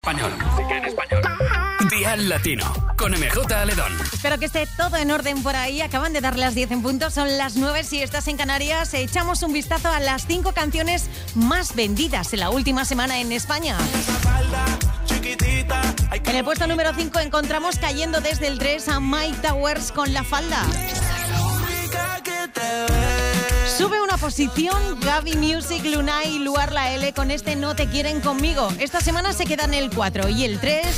español. Dial Latino, con MJ Aledón. Espero que esté todo en orden por ahí. Acaban de dar las 10 en punto, son las 9 si estás en Canarias. Echamos un vistazo a las 5 canciones más vendidas en la última semana en España. En el puesto número 5 encontramos cayendo desde el 3 a Mike Towers con La Falda. Sube una posición Gaby Music, Luna y Luar La L con este No Te Quieren Conmigo. Esta semana se quedan el 4 y el 3.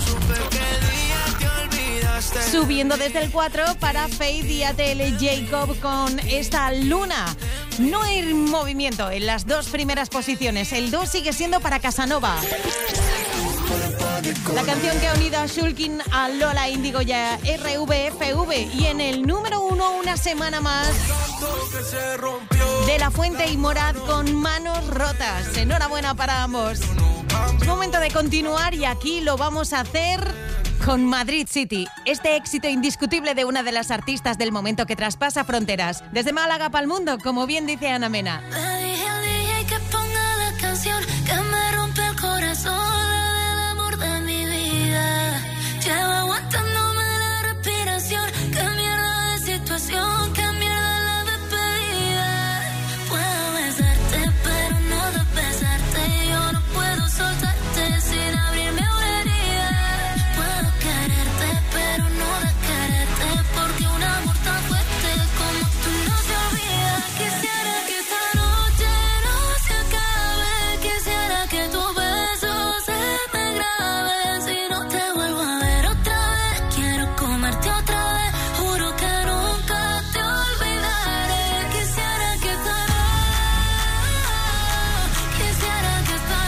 Subiendo desde el 4 para Faith y ATL Jacob con esta Luna. No hay movimiento en las dos primeras posiciones. El 2 sigue siendo para Casanova. La canción que ha unido a Shulkin, a Lola Índigo y a RVFV. Y en el número 1 una semana más, De La Fuente y Morad con Manos Rotas. Enhorabuena para ambos. Es momento de continuar y aquí lo vamos a hacer con Madrid City, este éxito indiscutible de una de las artistas del momento que traspasa fronteras. Desde Málaga para el mundo, como bien dice Ana Mena. Le dije al DJ que ponga la canción que me rompe el corazón, la del amor de mi vida. Llevo aguantándome la respiración, qué mierda de situación, qué mierda la despedida. Puedo besarte, pero no de besarte. Yo no puedo soltarte sin abrirme una herida. Puedo quererte, pero no de quererte, porque un amor tan fuerte como tú no se olvida. Quisiera que esta noche no se acabe, quisiera que tu beso se me grabe. Si no te vuelvo a ver otra vez, quiero comerte otra vez, juro que nunca te olvidaré. Quisiera que esta quisiera que esta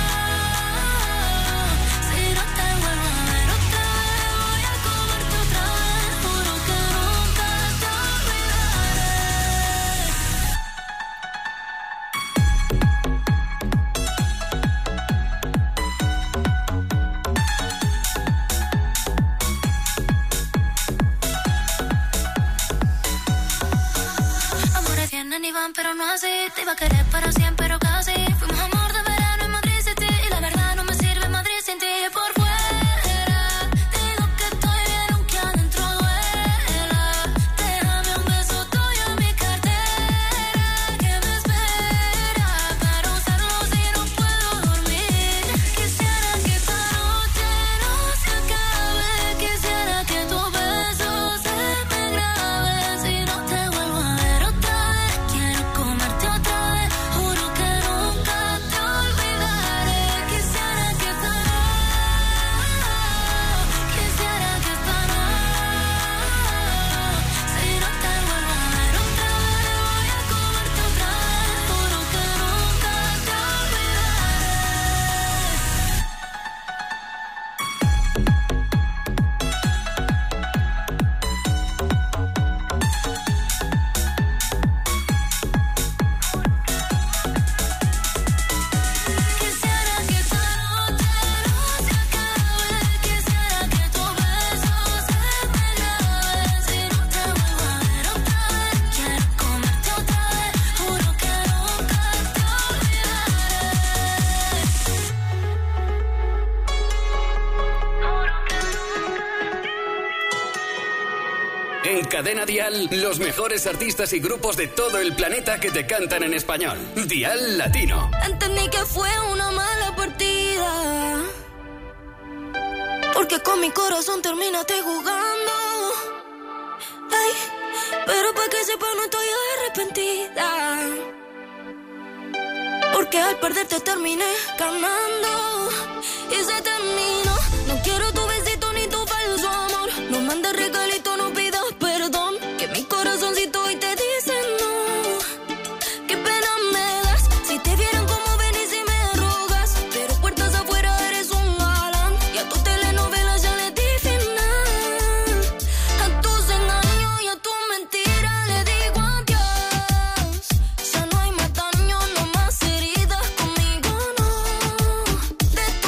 si no te vuelvo a ver otra vez, voy a comerte otra vez, juro que nunca te olvidaré. Amores vienen y van, pero no así. Te iba a querer para siempre, pero casi. Fuimos amor de verano en Madrid City, y la verdad no me sirve Madrid sin ti. Por fuera digo que estoy bien, aunque adentro duela. Déjame un beso tuyo en mi cartera, que me espera para usarlo si no puedo dormir. Quisiera que esta noche no se acabe, quisiera que tu beso se me grabe. Si no te vuelvo a ver otra vez, quiero comerte otra vez, juro que nunca te olvidaré. Quisiera que esta quisiera que esta si no te vuelvo a ver otra vez, voy a comerte otra vez, juro que nunca te Quisiera que esta noche no se acabe, quisiera que tu beso se me grabe. Si no te vuelvo a ver otra vez, quiero comerte otra vez, juro que nunca te olvidaré. En Cadena Dial, los mejores artistas y grupos de todo el planeta que te cantan en español. Dial Latino. Entendí que fue una mala partida, porque con mi corazón terminaste jugando. Ay, pero para que sepa no estoy arrepentida, porque al perderte terminé ganando. Y se terminó, no quiero tu besito ni tu falso amor. No mandes regalito, no pidas perdón, que mi corazoncito hoy te dice no. Qué pena me das, si te vieran como venís y me rogas, pero puertas afuera eres un galán, y a tu telenovela ya le di final. A tus engaños y a tus mentiras le digo adiós. Ya no hay más daño, no más heridas, conmigo no. De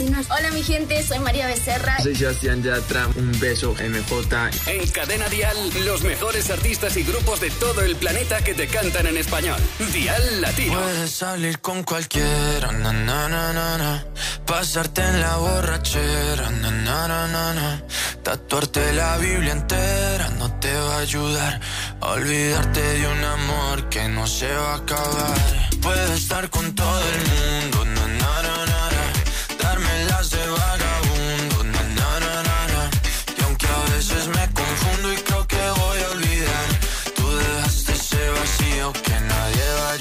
Latinos. Hola mi gente, soy María Becerra. Soy Sebastián Yatra, un beso MJ. En Cadena Dial, los mejores artistas y grupos de todo el planeta que te cantan en español. Dial Latino. Puedes salir con cualquiera, na, na, na, na, na. Pasarte en la borrachera, na, na, na, na, na. Tatuarte la Biblia entera no te va a ayudar a olvidarte de un amor que no se va a acabar. Puedes estar con todo el mundo, na, na, na, na, na. Darme las de vagabundo, na, na, na, na, na. Y aunque a veces me confundo y creo que voy a olvidar, tú dejaste ese vacío que nadie va a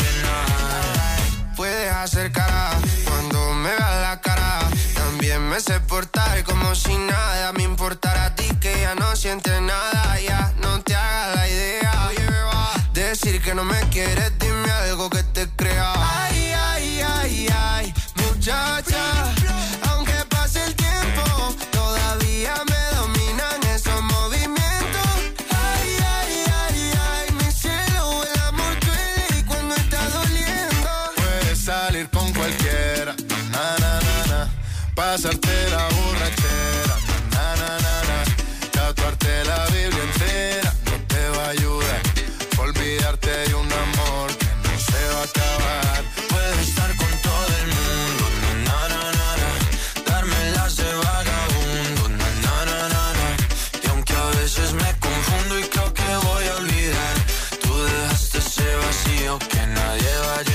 llenar. Puedes hacer cara cuando me veas la cara. También me sé portar como si nada me importara a ti, que ya no sientes nada. Ya no te hagas la idea. Oye, decir que no me quieres, dime algo que te crea. Ay, ay, ay, ay, muchacha. Aunque pase el tiempo, todavía me dominan esos movimientos. Ay, ay, ay, ay, mi cielo, el amor duele y cuando está doliendo. Puedes salir con cualquiera, na, na, na, na. Pasarte la borrachera, na, na, na, na. Tatuarte la Biblia entera no te va a ayudar. Olvidarte de un amor que no se va a acabar. Puedes estar con todo el mundo, na, na, na, na. Darme las de vagabundo, na, na, na, na, na. Y aunque a veces me confundo y creo que voy a olvidar, tú dejaste ese vacío que nadie va a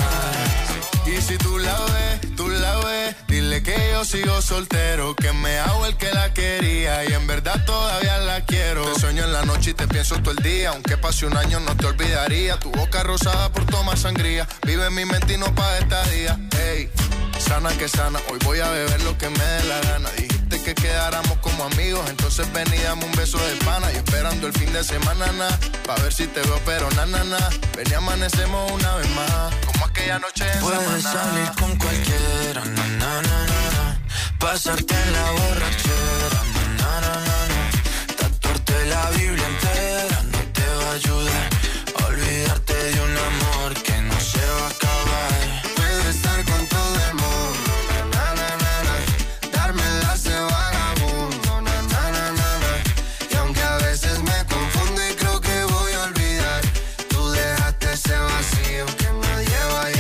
llenar. Y si tú la ves, dile que yo sigo soltero, que me hago el que la quería y en verdad todavía la quiero. Te sueño en la noche y te pienso todo el día, aunque pase un año no te olvidaría. Tu boca rosada por tomar sangría, vive en mi mente y no paga estadía. Ey, sana que sana, hoy voy a beber lo que me dé la gana. Dijiste que quedáramos como amigos, entonces ven y dame un beso de pana. Y esperando el fin de semana, pa' ver si te veo, pero na, na, na. Ven y amanecemos una vez más, como aquella noche en Puedes Samaná. salir con cualquiera, na, na, na, na, na. Pasarte en la borrachera, na, na, na, na. Tatuarte la Biblia entera no te va a ayudar a olvidarte de un amor que no se va a acabar. Puedes estar con todo el mundo, na, na, na, na. Darme las de vagabundo, na, na, na, na, na. Y aunque a veces me confundo y creo que voy a olvidar, tú dejaste ese vacío que nadie va a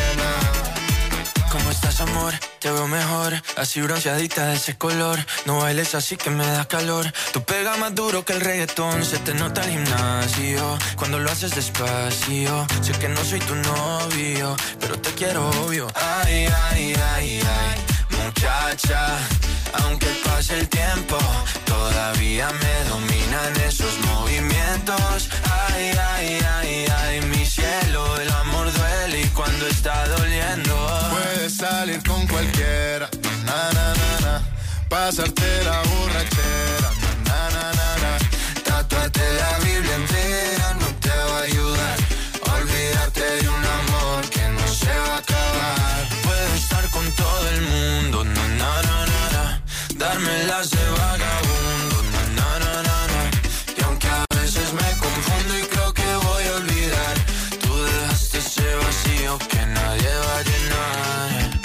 llenar. ¿Cómo estás, amor? Te veo mejor, así bronceadita de ese color. No bailes así que me das calor. Tú pegas más duro que el reggaetón, se te nota el gimnasio cuando lo haces despacio. Sé que no soy tu novio, pero te quiero obvio. Ay, ay, ay, ay, muchacha. Aunque pase el tiempo, todavía me dominan esos movimientos. Ay, ay, ay, ay, mi cielo, el amor duele y cuando está doliendo. Puedes salir con cualquiera, na, na, na, na. Pasarte la borrachera, na, na, na, na. Tatuarte la Biblia entera no te va a ayudar a olvidarte de un amor que no se va a acabar. Puedes estar con todo el mundo, na, na, na, na, na. Darme las de vagabundo, na, na, na, na, na. Y aunque a veces me confundo y creo que voy a olvidar, tú dejaste ese vacío que nadie va a llenar.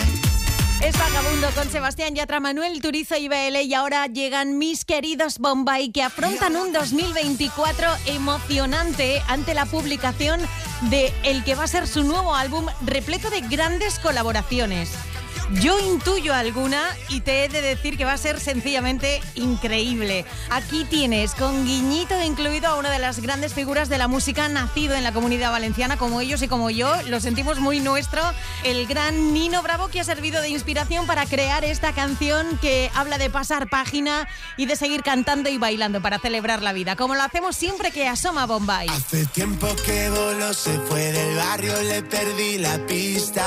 Es Vagabundo con Sebastián Yatra, Manuel Turizo y BL. Y ahora llegan mis queridos Bombay, que afrontan un 2024 emocionante ante la publicación de el que va a ser su nuevo álbum, repleto de grandes colaboraciones. Yo intuyo alguna y te he de decir que va a ser sencillamente increíble. Aquí tienes, con guiñito incluido, a una de las grandes figuras de la música nacido en la Comunidad Valenciana, como ellos y como yo, lo sentimos muy nuestro, el gran Nino Bravo, que ha servido de inspiración para crear esta canción que habla de pasar página y de seguir cantando y bailando para celebrar la vida, como lo hacemos siempre que asoma Bombay. Hace tiempo que voló, se fue del barrio, le perdí la pista.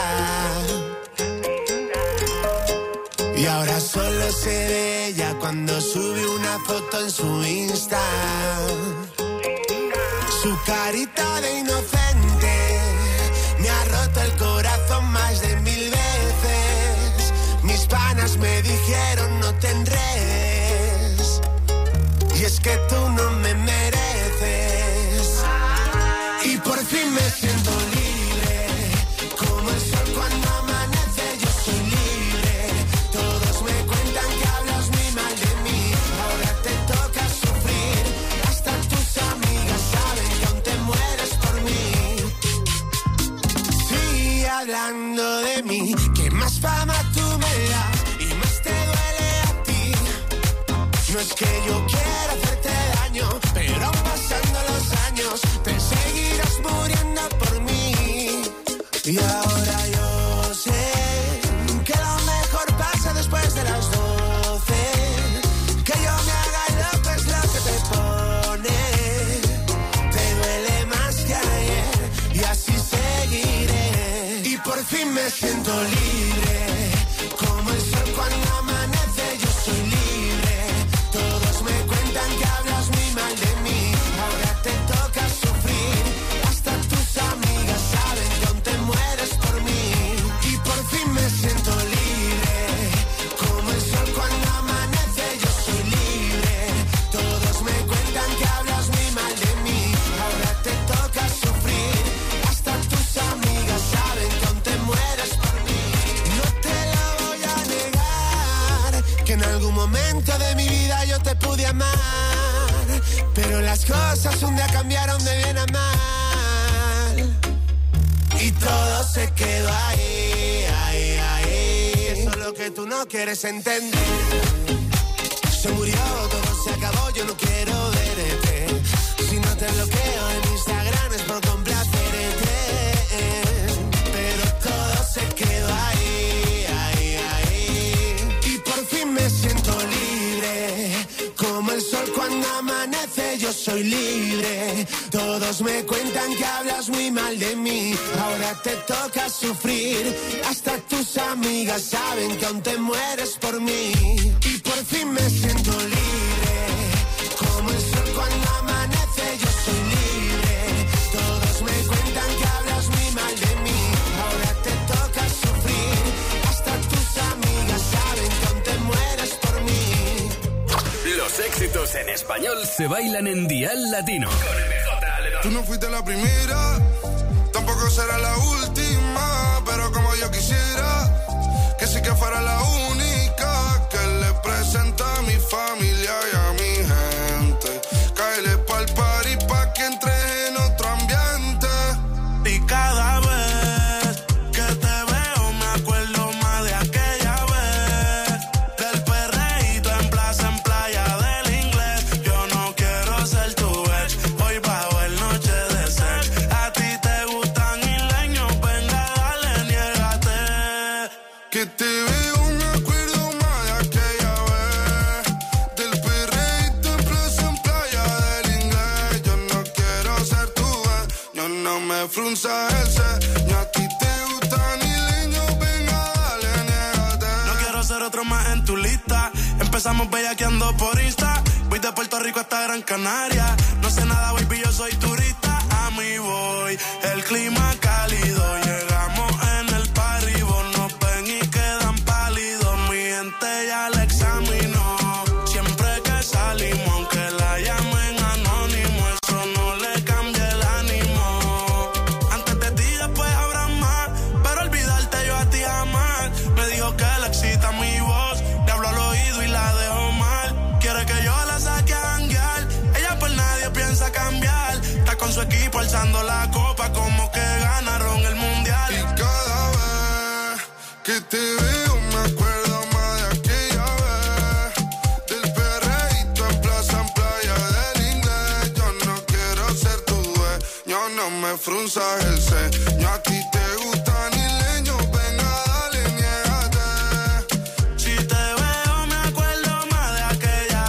Y ahora solo se ve ella cuando sube una foto en su Insta. Su carita de inocente me ha roto el corazón más de 1000 veces. Mis panas me dijeron no te enredes, y es que tú no me mereces. Y por fin me siento libre, como el sol cuando amanece. Yo soy libre, todos me es que yo quiera hacerte daño, pero pasando los años te seguirás muriendo por mí. Y ahora yo sé que lo mejor pasa después de las 12. Que yo me haga loco es lo que te pone. Te duele más que ayer y así seguiré. Y por fin me siento libre, como el sol cuando amanece. Yo soy libre. Todos me cuentan que hablas muy mal de mí. Ahora te toca sufrir. Hasta tus amigas saben que aún te mueres por mí. Y por fin me siento libre, como el sol cuando amanece. Yo soy libre. Todos me cuentan que hablas muy mal de mí. Ahora te toca sufrir. Hasta tus amigas saben que aún te mueres por mí. No te lo voy a negar, que en algún momento de mi vida yo te pude amar, pero las cosas un día cambiaron de bien a mal. Y todo se quedó ahí, ahí, ahí. Eso es lo que tú no quieres entender. Se murió, todo se acabó, yo no quiero verte. Si no te bloqueo en Instagram es por complacerte. Pero todo se quedó ahí, ahí, ahí. Y por fin me siento libre, como el sol cuando amanece. Yo soy libre. Todos me cuentan que hablas muy mal de mí. Ahora te toca sufrir. Hasta tus amigas saben que aún te mueres por mí. Y por fin me siento libre, como el sol cuando amanece. Yo soy libre. Todos me cuentan que hablas muy mal de mí. Ahora te toca sufrir. Hasta tus amigas saben que aún te mueres por mí. Los éxitos en español se bailan en Dial Latino. Tú no fuiste la primera, tampoco será la última, pero como yo quisiera que sí que fuera la única que le presenta a mi familia y a mi gente. Cáele pa'l party pa' que entre en otro ambiente. Y cada vez que te veo me acuerdo más de aquella vez, del perreíto en plaza, en playa del inglés. Yo no quiero ser tu ex, hoy va a haber noche de sex. A ti te gustan isleños, venga dale, niégate. Que te veo me acuerdo más de aquella vez, del perreíto en plaza, en playa del inglés. Yo no quiero ser tu ex, yo no me frunza el ceño. A ti te gustan isleños, venga dale, niégate. No quiero ser otro más en tu lista. Empezamos bellaqueando por Insta. Voy de Puerto Rico hasta Gran Canaria. No sé nada, baby, yo soy turista. A mí voy, el clima cálido. Llegamos en el party, vos nos ven y quedan pálidos. Mi gente ya la examinó. Siempre que salimos, aunque la llamen anónimo, eso no le cambia el ánimo. Antes de ti, después habrá más, pero olvidarte yo a ti jamás. Me dijo que le excita mi voz, le hablo al oído y la dejo mal. Quiere que yo la saque a janguear, ella por nadie piensa cambiar. Está con su equipo alzando la copa como que ganaron el mundial. Y cada vez que te veo me acuerdo más de aquella vez, del perreíto en plaza, en playa del inglés. Yo no quiero ser tu dueño, no me frunzas el ceño. A ti te gustan isleños, venga dale, niégate. Si te veo me acuerdo más de aquella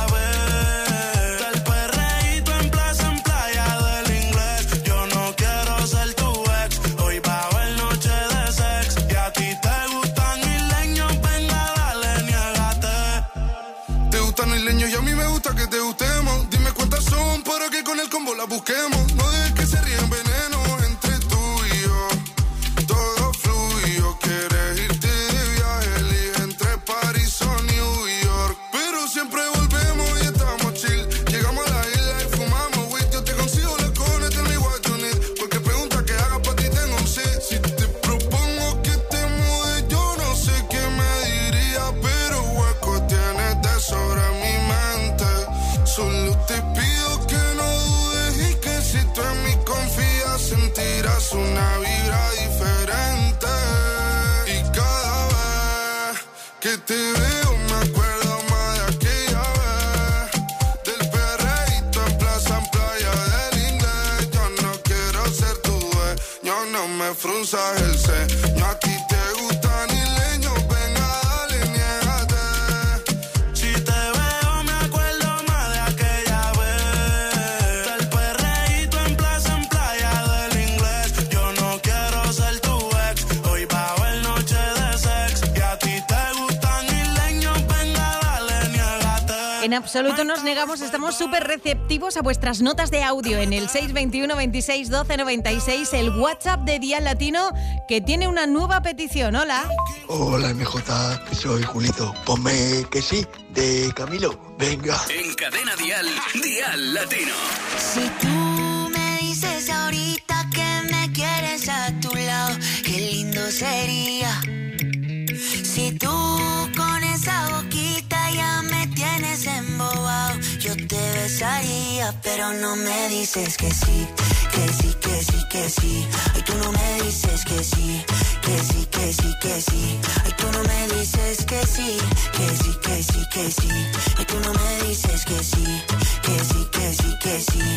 vez, del perreíto en plaza, en playa del inglés. Yo no quiero ser tu ex, hoy va a haber noche de sex. Y a ti te gustan isleños, venga dale, niégate. Te gustan isleños y a mí me gusta que te gustemos. Dime cuántas son para que con el combo las busquemos. No dejes que se ríen veneno entre tú y yo. Todo fluyo, quieres irte de viaje, elige entre París o New York. Pero siempre volvemos y estamos chill. Llegamos a la isla y fumamos weed. Yo te consigo la cone, tell me what you need. Porque pregunta que haga pa' ti tengo un sí. Si te propongo que te mude, yo no sé qué me diría, pero hueco tienes de sobra en mi mente. Solo te pido que no dudes y que si tú en mí confías sentirás una vibra diferente. Y cada vez que te veo me acuerdo más de aquella vez, mensaje, el ceño a ti te gustan isleños, venga, dale, niégate. Si te veo me acuerdo más de aquella vez, del perreíto en plaza, en playa del inglés. Yo no quiero ser tu ex, hoy va a haber noche de sex. Y a ti te gustan isleños, venga, dale, niégate. En absoluto nos negamos, estamos súper receptivos a vuestras notas de audio en el 621 26 12 96, el WhatsApp de Dial Latino, que tiene una nueva petición. Hola. Hola MJ, soy Julito. Ponme que sí, de Camilo. Venga. En Cadena Dial, Dial Latino. Si tú me dices ahorita que me quieres a tu lado, qué lindo sería. Si tú con esa boquita ya me tienes embobado, yo te besaría, pero no me dices que sí, que sí, que sí, que sí. Ay, tú no me dices que sí, que sí, que sí, que sí. Ay, tú no me dices que sí, que sí, que sí, que sí. Ay, tú no me dices que sí, que sí, que sí, que sí.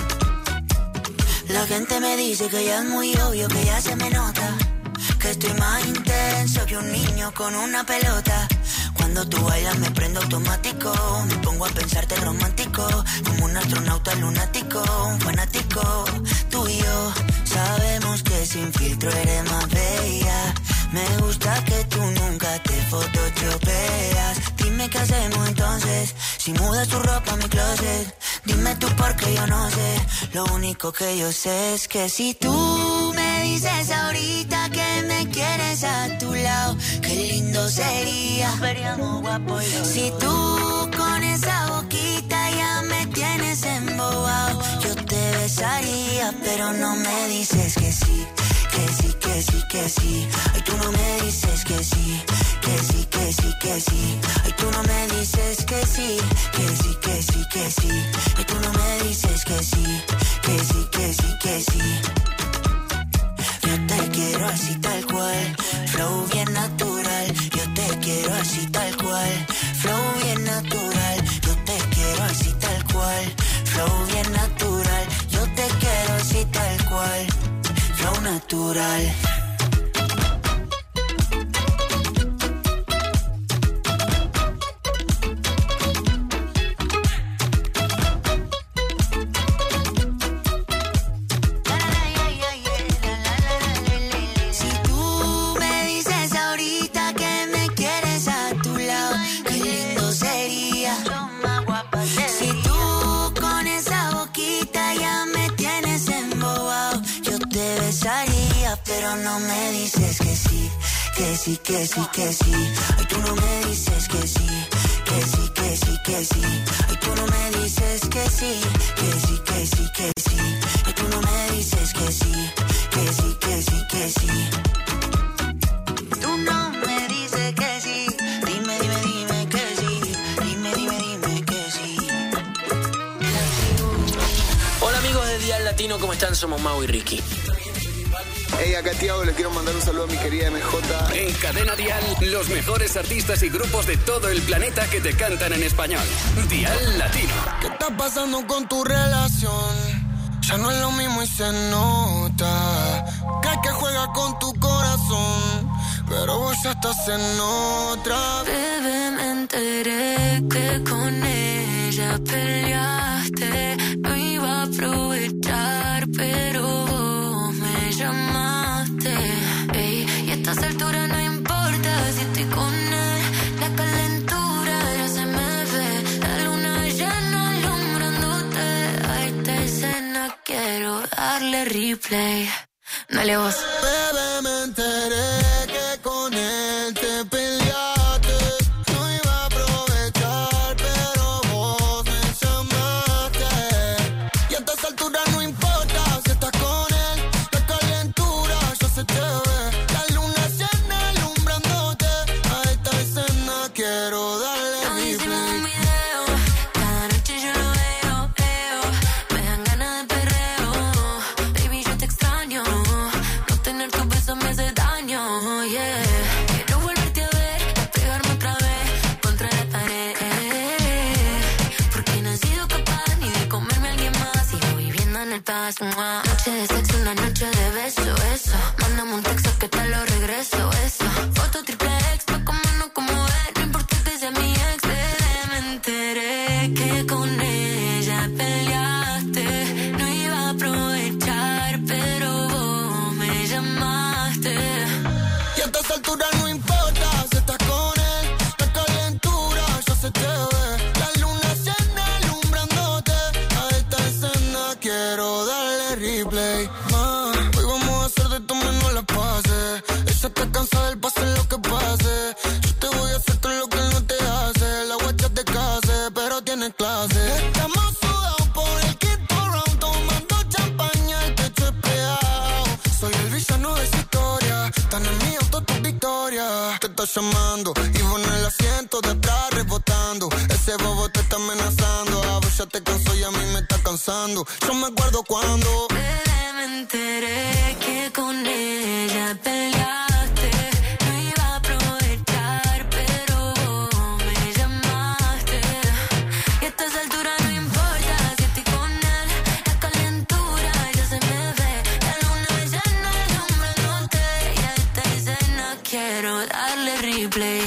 La gente me dice que ya es muy obvio, que ya se me nota, que estoy más intenso que un niño con una pelota. Cuando tú bailas me prendo automático, me pongo a pensarte romántico, como un astronauta lunático, un fanático. Tú y yo sabemos que sin filtro eres más bella. Me gusta que tú nunca te photoshopeas. Dime qué hacemos entonces, si mudas tu ropa a mi closet. Dime tú porque yo no sé, lo único que yo sé es que si tú me dices ahorita que me quieres a tu lado, qué lindo sería. Si tú con esa boquita ya me tienes embobado, yo te besaría, pero no me dices que sí, que sí, que sí, que sí. Ay, tú no me dices que sí, que sí, que sí, que sí. Ay, tú no me dices que sí, que sí, que sí, que sí. Ay, tú no me dices que sí, que sí, que sí, que sí. Yo te quiero así tal cual, flow bien natural. Yo te quiero así tal cual, flow bien natural. Yo te quiero así tal cual, flow bien natural. Yo te quiero así tal cual, flow natural. Pero no me dices que sí, que sí, que sí, que sí. Ay, tú no me dices que sí, que sí, que sí, que sí. Ay, tú no me dices que sí, que sí, que sí, que sí. Ay, tú no me dices que sí, que sí, que sí, que sí. Tú no me dices que sí. Dime, dime, dime que sí. Dime, dime, dime que sí. Hola amigos de Dial Latino, ¿cómo están? Somos Mau y Ricky. Hey, acá Tiago, le quiero mandar un saludo a mi querida MJ. En Cadena Dial, los mejores artistas y grupos de todo el planeta que te cantan en español. Dial Latino. ¿Qué está pasando con tu relación? Ya no es lo mismo y se nota que juega con tu corazón, pero vos ya estás en otra. Bebé, me enteré que con ella peleaste. No iba a aprovechar, pero vos me llamaste. Ey, y a estas alturas no importa si estoy con él. La calentura ya se me ve. La luna llena alumbrándote. A esta escena quiero darle replay. Dale vos. Bebé, me enteré que con él te peleaste. No iba a aprovechar, pero vos me llamaste. Y a estas alturas no importa si estás con él. La calentura ya se te ve. La luna llena alumbrándote. A esta escena quiero darle replay. Cada noche yo lo veo. Me dan ganas de perreo. Baby, yo te extraño. No tener tu beso me hace daño. pensando en el paso. Noche de sexo, una noche de beso, eso. Mándame un texto que te lo regreso, eso. Foto triple X, pa' como no como es. No importa que sea mi ex, bebé. Me enteré que con ella peleaste. No iba a aprovechar, pero vos me llamaste. Y a esta altura no importa si estás con él. La calentura ya se te ve. La luna llena alumbrándote. A esta escena quiero darle replay. Hoy vamos a hacer de tu menos la pase. Ella está cansada del pase lo que pase. Yo te voy a hacer todo lo que él no te hace. La guacha te case, pero tienes clase. Estamos sudados por el quinto round, tomando champaña, el pecho espejado. Soy el villano de esa historia. Tan en mi auto tu victoria. Te está llamando y vos en el asiento de atrás rebotando. Ese bobo te está amenazando. A vos ya te cansó y a mí me está cansando. Yo me acuerdo cuando me enteré que con ella peleaste. No iba a aprovechar, pero vos me llamaste. Y a estas alturas no importa si estoy con él. La calentura ya se me ve. La luna llena alumbrándote. Y a esta escena quiero darle replay.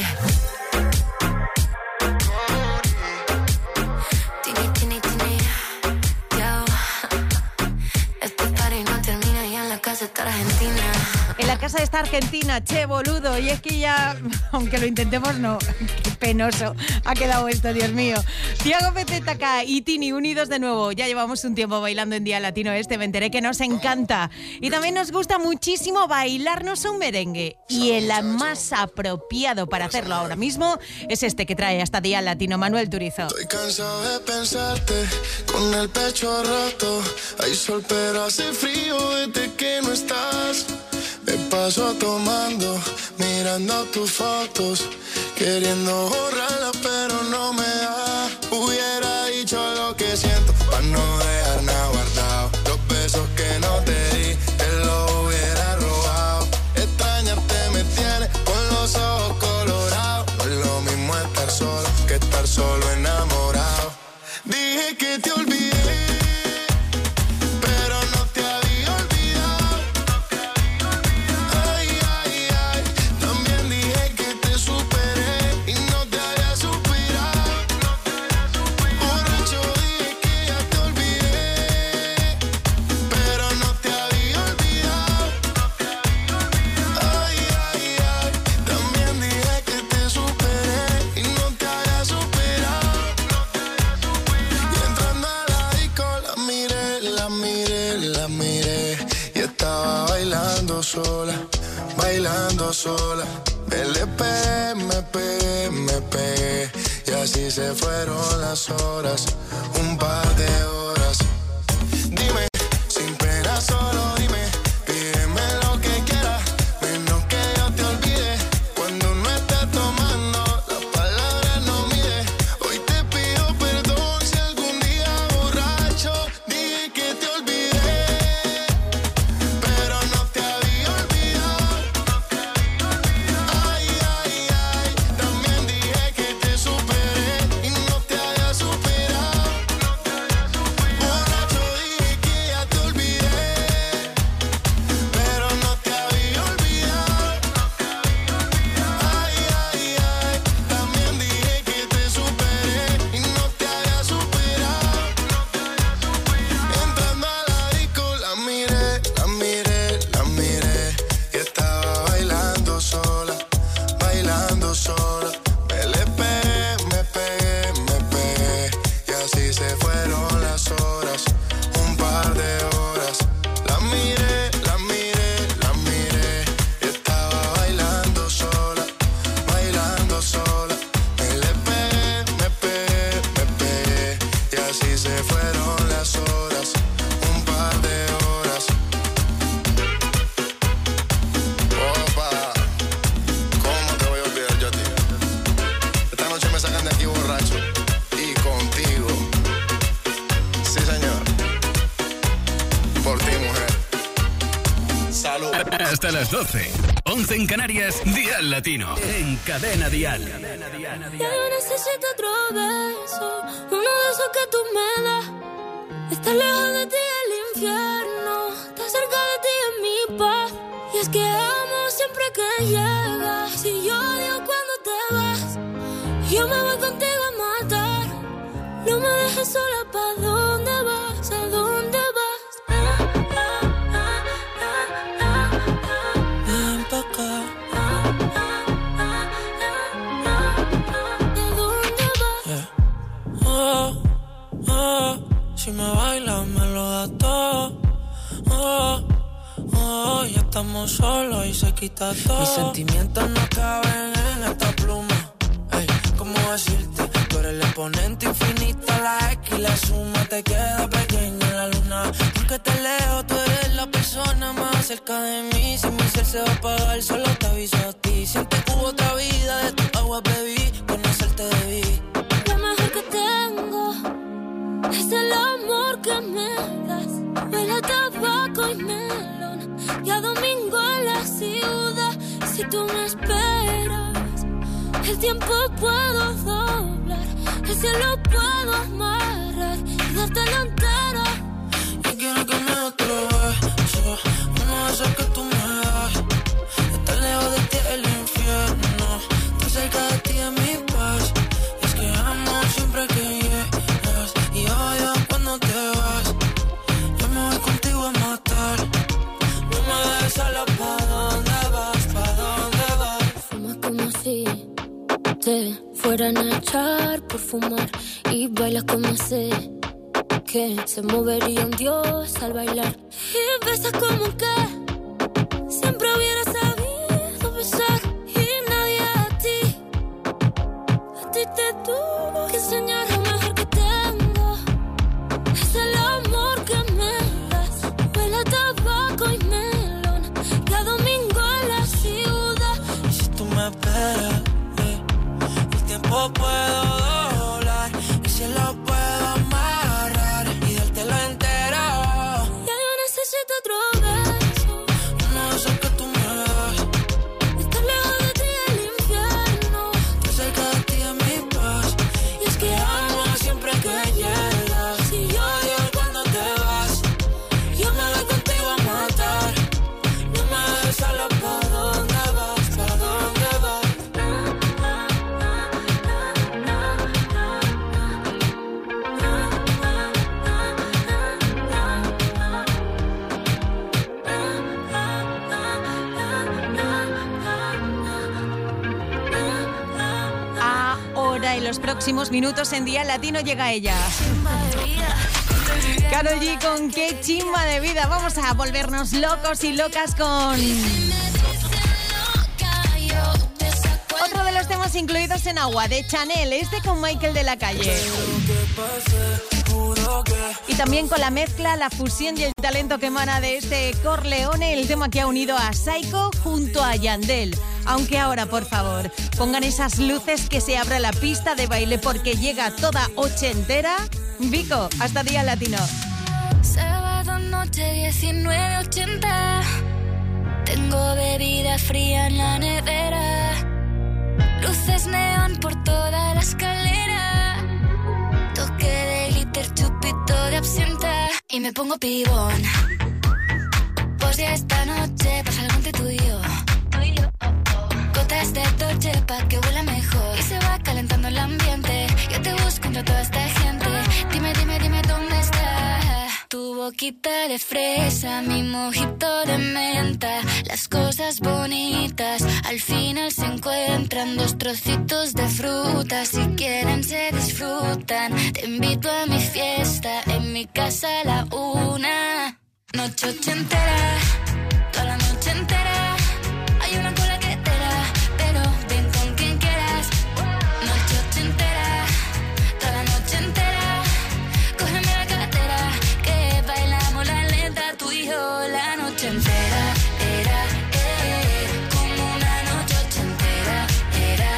En la casa está Argentina, che, boludo. Y es que ya, aunque lo intentemos, no. Qué penoso ha quedado esto, Dios mío. Tiago PZK y Tini unidos de nuevo. Ya llevamos un tiempo bailando en Día Latino Me enteré que nos encanta. Y también nos gusta muchísimo bailarnos un merengue. Y el más apropiado para hacerlo ahora mismo es este que trae hasta Día Latino, Manuel Turizo. Estoy cansado de pensarte con el pecho roto. Hay sol pero hace frío desde que no estás. Me paso tomando, mirando tus fotos, queriendo borrarlas pero no me da. Hubiera dicho lo que siento para no dejar nada guardado. Los besos que no te di, te los hubiera robado. Extrañarte me tiene con los ojos colorados. No es lo mismo estar solo que estar solo enamorado. Dije que te olvidé. Bailando sola, me pegué, y así se fueron las horas, un par de horas. Dime, sin pena solo dime, pídeme lo que quieras, menos que yo te olvide. Cuando no estés tomando, las palabras no mide. Hoy te pido perdón si algún día borracho dije que te olvidé, pero no te había olvidado. También dije que te superé y no te había superado. Borracho dije que ya te olvidé, pero no te había olvidado. También dije que te superé y no te había superado. Entrando a la disco la miré, y estaba bailando sola. Me pegué, y así se fueron las horas, un par de horas. La miré, y estaba bailando sola. Me pegué, y así se fueron las horas, un par de horas. Opa, ¿cómo te voy a olvidar yo a ti? Esta noche me sacan de aquí borracho y contigo. Sí, señor. Por ti, mujer. Salud. Hasta las 12. 11 en Canarias, Dial Latino. En Cadena Dial. Ya yo necesito otro beso, uno de esos que tú me das. Estar lejos de ti es el que llega. Si yo odio cuando te vas, yo me voy contigo a matar. No me dejes sola, ¿pa' dónde vas? ¿A dónde vas? Ven pa' acá. ¿A dónde vas? Yeah. Oh, oh, si me bailas me lo das todo. Oh, oh, ya estamos solos y se quita todo. Mis sentimientos no caben en esta pluma. Ey, ¿cómo decirte? Tú eres el exponente infinito, la X y la suma te queda pequeña en la luna. Porque te leo, tú eres la persona más cerca de mí. Si mi ser se va a apagar, solo te aviso a ti. Siente que hubo otra vida, de tu agua bebí, conocerte debí. Lo mejor que tengo es el amor que me das. Huele a tabaco y melón, y a domingo en la ciudad. Si tú me esperas, el tiempo puedo doblar, el cielo puedo amarrar y darte la entera. Yo quiero que me des otro beso, uno de esos que tú me das. Estar lejos de ti es el infierno, estar cerca de ti es mi paz. Y es que amo siempre que llegas y odio cuando te vas. Yo me voy contigo a matar. No me dejes sola, ¿pa' dónde vas? ¿Pa' dónde vas? Fuma como si te fueran a echar por fumar, y bailas como sé que se movería un dios al bailar. Y besas como que siempre hubiera sabido besar, y nadie a ti te tuvo que enseñar. Lo mejor que tengo es el amor que me das. Huele a tabaco y melón, y a domingo en la ciudad. Y si tú me esperas, el tiempo puedo doblar, y si lo puedo amarrar y dártelo entero. Ya yo necesito otro beso, Uno de esos que tú me das. estar lejos de ti es el infierno, Estar cerca de ti es mi paz. y es que Amo siempre que llegas si y yo odio cuando te vas. Yo me voy contigo a matar. No me dejes sola, ¿pa' dónde vas? ¿Pa' dónde vas? Ahora, en los próximos minutos en Día Latino, llega ella. Karol G con Qué chimba de vida. Vamos a volvernos locos y locas con otro de los temas incluidos en Agua, de Chanel, este con Michael de la Calle. Y también con la mezcla, la fusión y el talento que emana de este Corleone, el tema que ha unido a Saiko junto a Yandel. Aunque ahora, por favor, pongan esas luces, que se abra la pista de baile, porque llega toda ochentera. Vico, hasta Día Latino. Sábado noche 19:80. Tengo bebida fría en la nevera, luces neón por toda la escalera, toque de glitter, chupito de absenta, y me pongo pibón. Pues ya esta noche pasa algo entre tú y yo. Gotas de Dolce pa' que huela mejor, y se va calentando el ambiente. Yo te busco entre toda esta gente. Dime dónde está tu boquita de fresa, mi mojito de menta. Las cosas bonitas al final se encuentran, dos trocitos de fruta, si quieren se disfrutan. Te invito a mi fiesta, en mi casa a la 1. Noche ochentera, toda la noche entera. Hay una cola que te da, pero ven con quien quieras. Noche ochentera, toda la noche entera. Cógeme la cartera, que bailamos la lenta, tú y yo la noche entera. Era, como una noche ochentera. Era,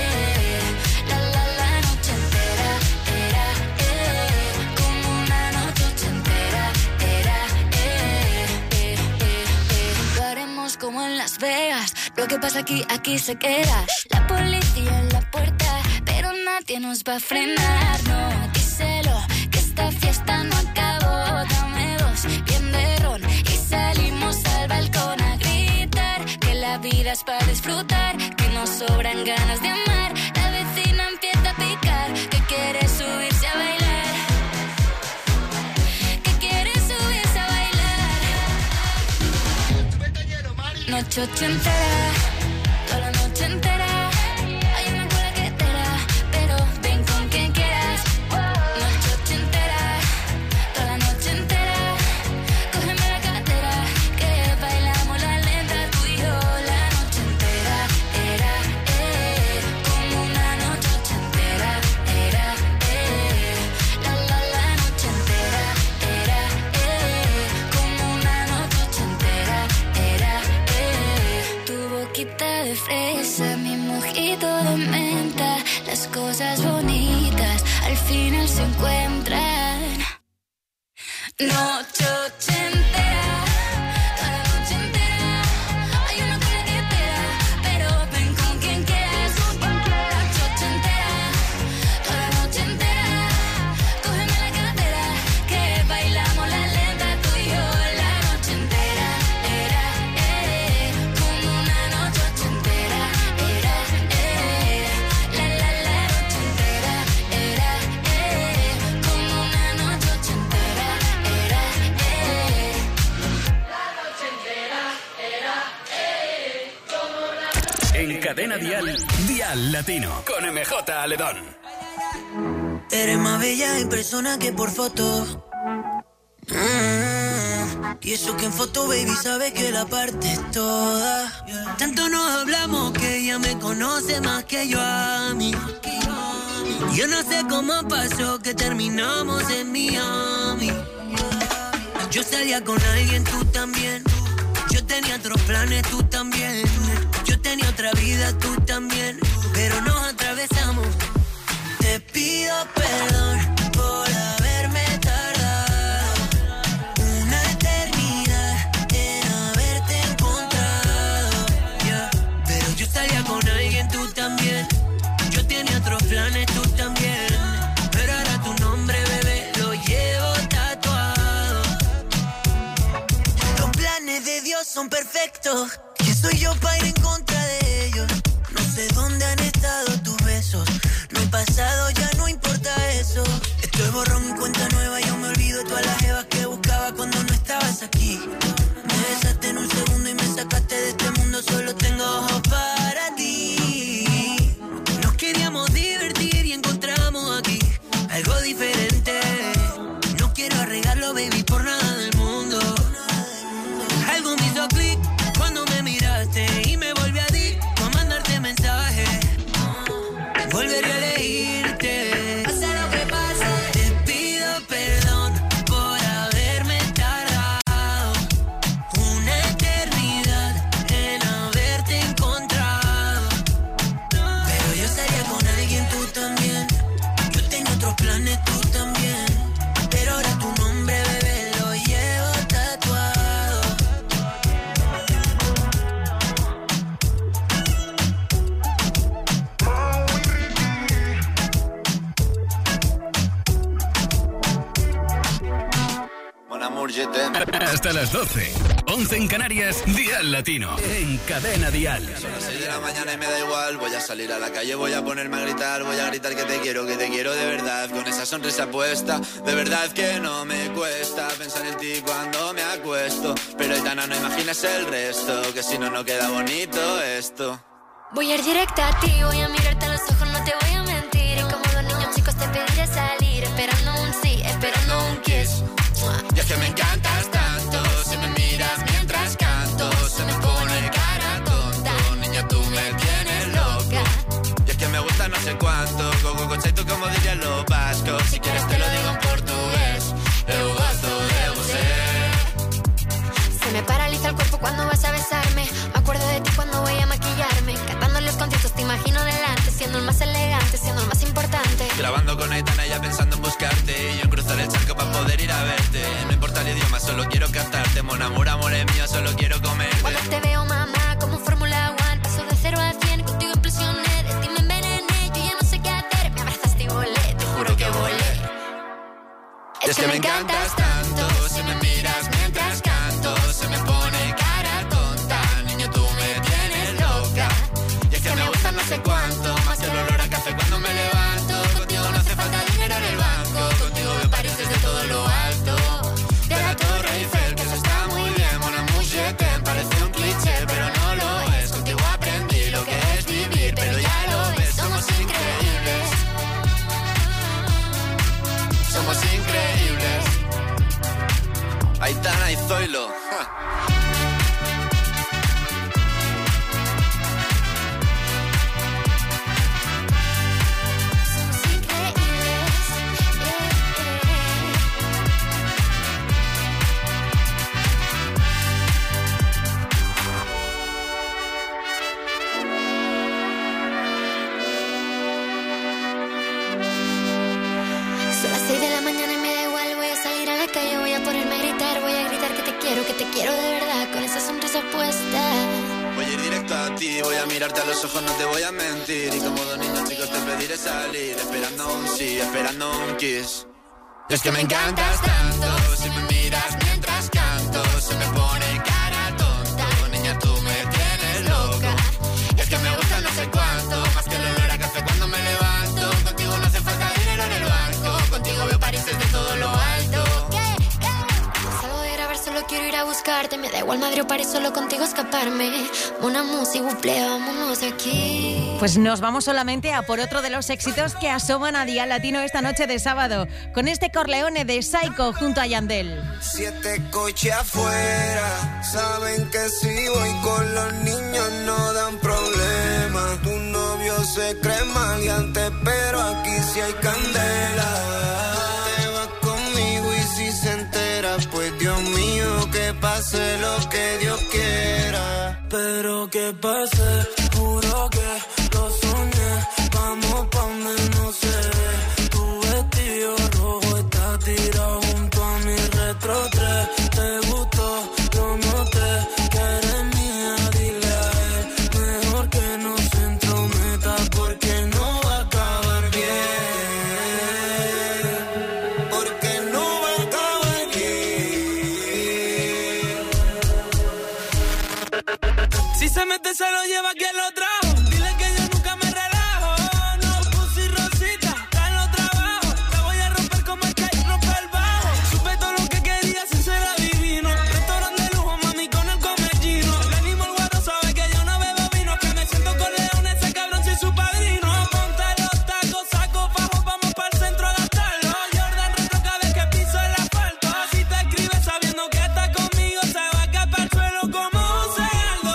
la noche entera. Era, como una noche ochentera. Era, lo haremos como en Las Vegas. Lo que pasa aquí se queda. La policía en la puerta, pero nadie nos va a frenar. No, díselo, que esta fiesta no acabó. Dame dos, bien de ron, y salimos al balcón a gritar que la vida vidas para disfrutar, que nos sobran ganas de amar. La vecina empieza a picar, que quiere subirse a bailar, que quiere subirse a bailar. Noche ochentera, toda la noche entera. Hay una cola que te da, pero ven con quien quieras. Noche ochentera, toda la noche entera. Cógeme la cartera, que bailamos la lenta tú y yo. La noche entera era, como una noche ochentera. Era, la noche entera era, como una noche ochentera. Era, tu boquita de fresa, mi mojito de menta. Las cosas bonitas al final se encuentran. Noche ochentera, toda la noche entera. Hay una cola que te da, pero ven con quien quieras. Noche ochentera, toda la noche entera. Cógeme la cartera, que bailamos la lenta tú y yo. La noche entera era, como una noche ochentera. Era, la noche entera era, como una noche ochentera. Era, En Cadena Dial, Dial Latino, con MJ Aledón. Eres más bella en persona que por foto. Y eso que en foto, baby, sabe que la parte es toda. Tanto nos hablamos que ella me conoce más que yo a mí. Yo no sé cómo pasó que terminamos en Miami. Yo salía con alguien, tú también. Yo tenía otros planes, tú también. Yo tenía otra vida, tú también. Pero nos atravesamos. Te pido perdón por haberme tardado una eternidad en haberte encontrado. Yeah. Pero yo salía con alguien, tú también. Yo tenía otros planes, tú también. Pero ahora tu nombre, bebé, lo llevo tatuado. Los planes de Dios son perfectos. ¿Quién soy yo para ir en contra de ellos? No sé dónde han estado tus besos. No he pasado, ya no importa eso. Estoy borrón y cuenta nueva. Yo me olvido de todas las jevas que buscaba cuando no estabas aquí. Me besaste en un segundo y me sacaste de este mundo. Solo tengo ojos para ti. Nos queríamos divertir y encontramos aquí algo diferente. No quiero arreglarlo, baby, por nada del mundo. Algo me hizo clic cuando me miraste y me volví adicto a mandarte mensajes. Volveré a elegirte. Pasa lo que pase. Te pido perdón por haberme tardado una eternidad en haberte encontrado. Pero yo salía con alguien, tú también. Yo tenía otros planes, tú también. Pero ahora tu nombre, bebé, lo llevo tatuado. Mon amour, je t'aime. Hasta las 12, 11 en Canarias, Dial Latino, en Cadena Dial. Son las 6 de la mañana y me da igual. Voy a salir a la calle, voy a ponerme a gritar. Voy a gritar que te quiero de verdad. Con esa sonrisa puesta, de verdad que no me cuesta pensar en ti cuando me acuesto. Pero Aitana, no imaginas el resto, que si no, no queda bonito esto. voy a ir directa a ti, voy a mirarte a los ojos, no te voy a mentir. Y como los niños chicos te pediré salir, esperando un sí, esperando un kiss. Y es que me encantas tanto, si me miras mientras canto, se me pone cara tonta. Niña, tú me tienes loca. Y es que me gusta no sé cuánto, tú como dirían los vascos. Si quieres te lo digo en portugués, eu gosto de você. Se me paraliza el cuerpo cuando vas a besarme. Me acuerdo de ti cuando voy a maquillarme. Cantando en los conciertos te imagino delante, siendo el más elegante, siendo el más importante. Grabando con Aitana ya pensando en buscarte, y yo en cruzar el charco para poder ir a verte. No importa el idioma, solo quiero cantarte. Mon amour, amor es mío, solo quiero comerte. Cuando te veo, mamá, como Fórmula 1, paso de 0 a 100, contigo impresioné. De ti me envenené, yo ya no sé qué hacer. Me abrazaste y volé, te juro que volé. Es que me encantas tanto, si me miras mientras canto, se me pone cara tonta. Niño, tú me tienes loca. Zoilo. Que te quiero de verdad, con esa sonrisa puesta. Voy a ir directo a ti, voy a mirarte a los ojos, no te voy a mentir. Y como dos niños chicos te pediré salir, esperando un sí, esperando un kiss. Es que me encantas tanto, si me miras mientras canto, se me pone cara tonta. Niña, tú me tienes loca. Es que me gusta no sé cuánto, más que el olor a café cuando me levanto. Contigo no hace falta dinero en el banco, contigo veo París desde todo lo alto. Solo quiero ir a buscarte, me da igual Madrid o París, solo contigo escaparme. Una música, buple, vámonos de aquí. Pues nos vamos solamente a por otro de los éxitos que asoman a Dial Latino esta noche de sábado, con este Corleone de Psycho junto a Yandel. 7 coches afuera, saben que si voy con los niños no dan problema. Tu novio se cree maleante, pero aquí sí hay candela. Si se entera, pues Dios mío, que pase lo que Dios quiera. Pero que pase, juro que lo soñé. Vamos pa' donde no se ve. Tu vestido rojo está tirado junto a mi Retro 3. Te gustó, lo noté, que eres mía, dile a él. Mejor que no se entrometa porque no va a acabar bien. Si se mete se lo lleva quien lo trajo. Dile que yo nunca me relajo. No puse rosita, ya lo trabajo. La voy a romper como el que rompe el bajo. Supe todo lo que quería sin ser adivino. Restaurante de lujo, mami, con el comellino. El ánimo el guaro sabe que yo no bebo vino. Que me siento con León, ese cabrón soy su padrino. Ponte los tacos, saco fajo, vamos pa'l centro a gastarlo. Jordan retro cada vez que piso el asfalto. Si te escribes sabiendo que estás conmigo, se va a caer pa'l suelo como un cerdo.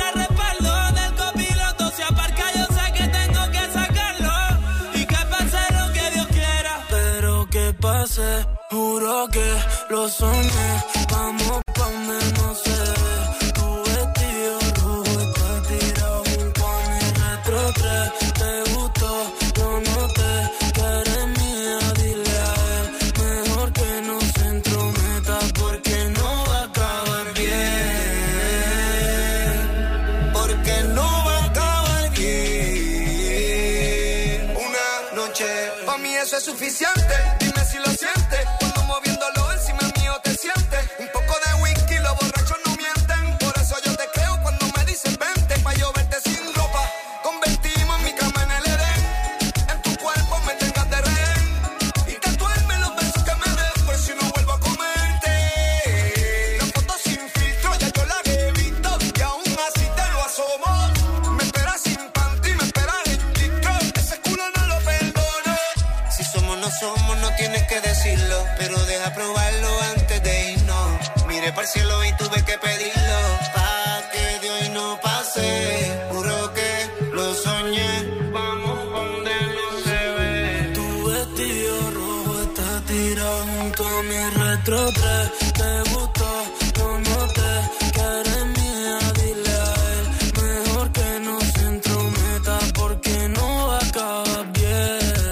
Juro que lo soñé, vamos pa' donde no se ve. Tu vestido rojo está tirado junto a mi Retro 3. Te gustó, lo noté, que eres mía, dile a él. Mejor que no se entrometa porque no va a acabar bien. Porque no va a acabar bien. Una noche, pa' mí eso es suficiente. Dime si lo sientes. Cuando moviéndolo encima mío te sientes. Un poco de whisky, los borrachos no mienten. Por eso yo te creo cuando me dices vente. Pa' yo verte sin ropa, convertimos mi cama en el Edén. En tu cuerpo me tengas de rehén. Y tatuarme los besos que me des, por si no vuelvo a comerte. La foto sin filtro ya yo la he visto. Y aún así te lo asomo. Me esperas sin panty, me esperas en disco. Ese culo no lo perdono. Si somos no somos, no tienes que decirlo, pero deja probarlo antes de irnos. Miré para el cielo y tuve que pedirlo, pa' que de hoy no pase. Juro que lo soñé, vamos donde no se ve. Tu vestido rojo está tirado junto a mi Retro 3. Te gustó, lo noté, que eres mía, dile a él. Mejor que no se entrometa porque no va a acabar bien.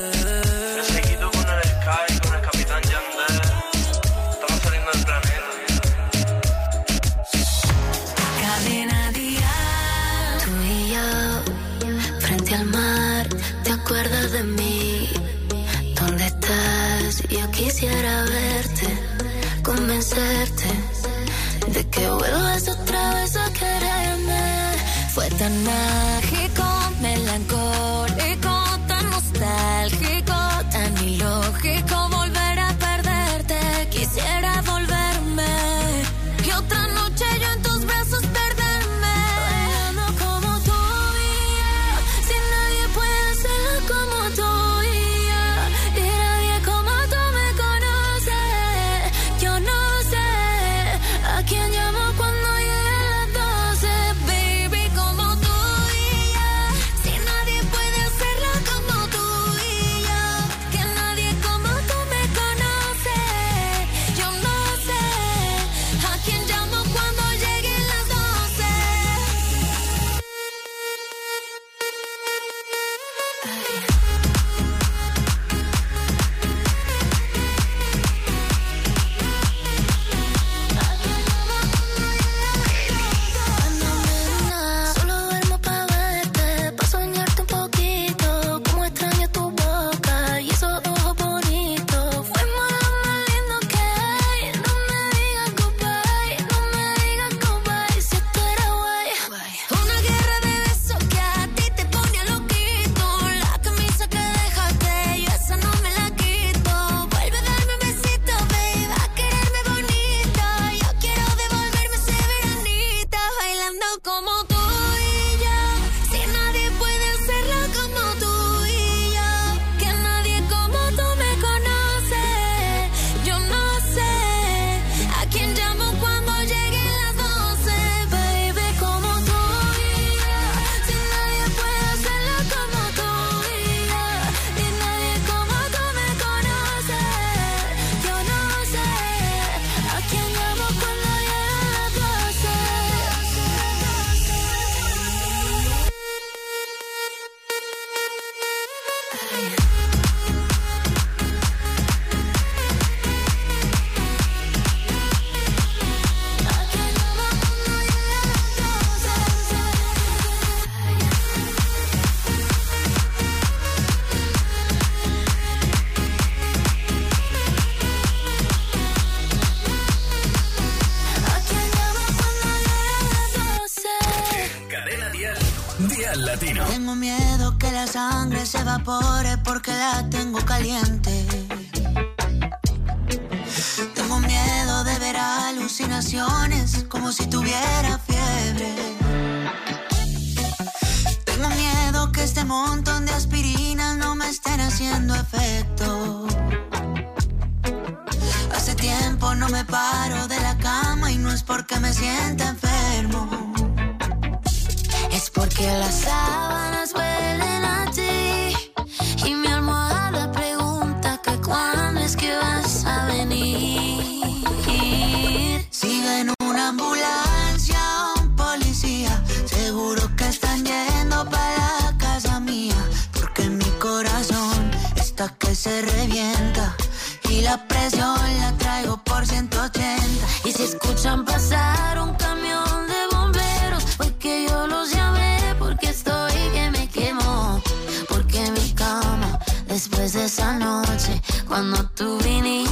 ¿Acuerdas de mí? ¿Dónde estás? Yo quisiera verte, convencerte de que vuelvas otra vez a quererme. Fue tan mágico, melancólico, tan nostálgico, tan ilógico volver a perderte. Quisiera volverme y otra noche yo en tus brazos perderme. Bailando como tú y yo, sin nadie puede hacerlo como tú y yo. Y nadie como tú me conoce. Yo no sé quién llamo cuando lleguen las 12? Baby, como tú y yo. Si nadie puede hacerlo como tú y yo. Que nadie como tú me conoce. Yo no sé a quién llamo cuando lleguen las 12. Solo duermo pa' verte, pa' soñarte un poquito. Como extraño tu boca y esos ojos bonitos. Fuimos lo más lindo que hay. No me digas goodbye, no me digas goodbye. Si esto era guay. Una guerra de besos que a ti te pone loquito. La camisa que dejaste, yo esa no me la quito. Vuelve a darme un besito, baby, a quererme bonito. Yo quiero devolverme ese veranito, bailando como tú y yo. Si nadie puede hacerlo como tú y yo. Que nadie como tú me conoce. Yo no sé a quién llamo cuando lleguen las 12. Baby, como tú y yo. Si nadie puede hacerlo como tú y yo. Y nadie como tú me conoce. Yo no sé a quién llamo cuando lleguen las 12. Cadena Dial, Dial Latino. Tengo miedo que la sangre se evapore porque la tengo caliente. Tengo miedo de ver alucinaciones como si tuviera fiebre. Tengo miedo que este montón de aspirinas no me estén haciendo efecto. Hace tiempo no me paro de la cama y no es porque me sienta enfermo. Es porque las sábanas huelen a ti y mi almohada pregunta que cuándo es que vas a venir. Sigue en una ambulancia un policía, seguro que están yendo para la casa mía, porque mi corazón está que se revienta y la presión la traigo por 180. Y si escuchan pasar un camión de bomberos, fue que yo los llamé porque estoy que me quemo. Porque mi cama, después de esa noche, cuando tú viniste,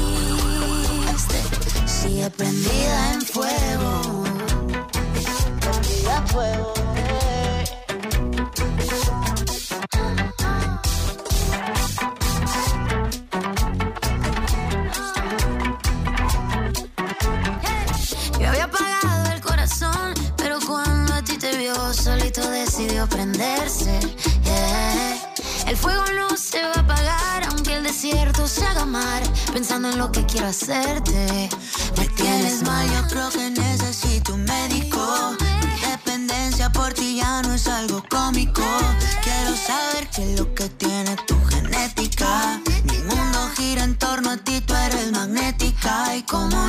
sigue prendida en fuego. Prendida a fuego. Yo había apagado el corazón, pero cuando a ti te vio solito decidió prenderse. El fuego no se va a apagar aunque el desierto se haga mar. Pensando en lo que quiero hacerte. Me tienes mal, yo creo que necesito un médico. Mi dependencia por ti ya no es algo cómico. Quiero saber qué es lo que tiene tu genética. Mi mundo gira en torno a ti, tú eres magnética. Y cómo